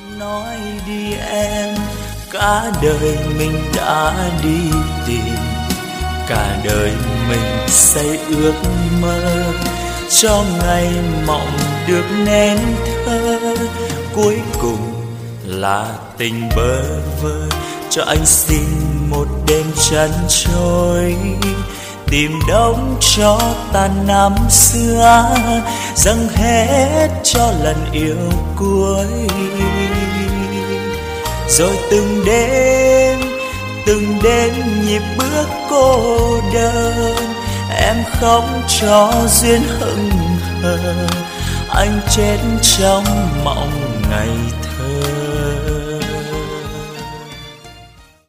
Nói đi em, cả đời mình đã đi tìm, cả đời mình xây ước mơ cho ngày mộng được nên thơ. Cuối cùng là tình bơ vơ, cho anh xin một đêm chăn trôi, tìm đống cho tàn năm xưa, dâng hết cho lần yêu cuối. Rồi từng đêm nhịp bước cô đơn, em không cho duyên hững hờ, anh chết trong mộng ngày thơ.